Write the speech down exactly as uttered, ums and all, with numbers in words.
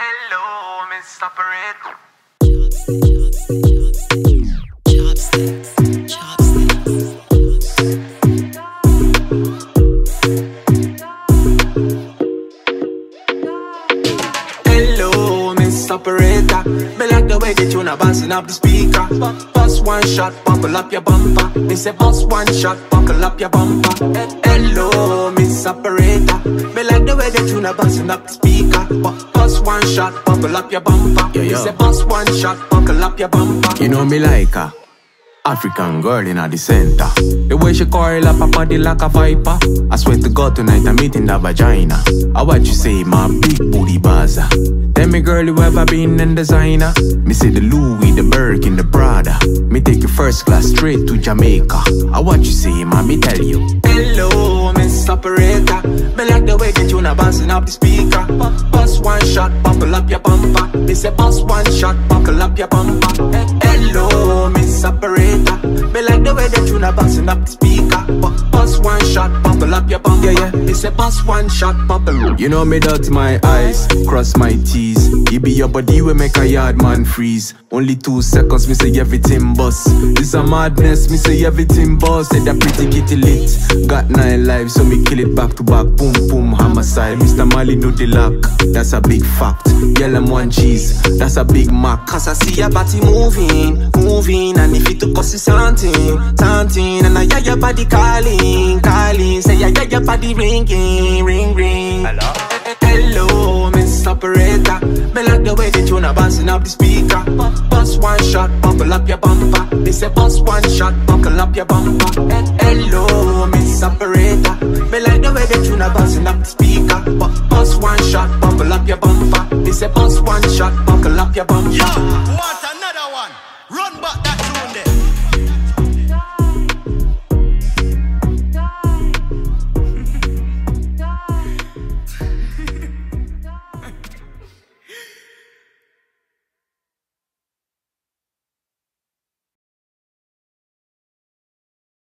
Hello, Miss Operator. Hello, Miss Operator. Me like the way that you na bouncing up the speaker. Bust one shot, buckle up your bumper. Me say bust one shot, buckle up your bumper. Hello, Miss Operator. Me like the way that you na bouncing up the speaker. Bust one shot, buckle up your bumper. Yo, yo. Me say bust one shot, buckle up your bumper. You know me like her African girl in the center. The way she coil up her body like a viper. I swear to God tonight I'm eating that vagina. I what you say, my big booty baza. Tell me girl, you ever been in designer? Me say the Louis, the Birkin, the Prada. Me take you first class straight to Jamaica. I what you say, ma, me tell you. Hello, Miss Operator. Me like the way that you na bouncing up the speaker. Bust one shot, buckle up your bumper. Me say bust one shot, buckle up your bumper. Hello, Miss Operator. Me like the way that you na bouncing up the speaker. Bust one shot, buckle up your bumper. Yeah, yeah. Me say bust one shot, buckle. You know me dot my eyes, cross my T's. It be your body we make a yard man freeze. Only two seconds, me say everything bust. This a madness, me say everything bust. Say that pretty kitty lit. Got nine lives, so me kill it back to back. Boom, boom, homicide. Mister Mali know the lock. That's a big fact. Yell them one cheese, that's a big mac. Cause I see your body moving, moving. And if it took us something, something. And I hear your body calling, calling. Say I hear your body ringing, ring, ring. Hello? Hello, Miss Operator. Me like the way that you na bouncing up the speaker. Bust one shot, buckle up your bumper. Me say bust one shot, buckle up your bumper. Hello, Miss Operator. Me like the way that you na bouncing up the speaker. Bust one shot, buckle up your bumper. Me say bust one shot, buckle up your bumper. Yo, what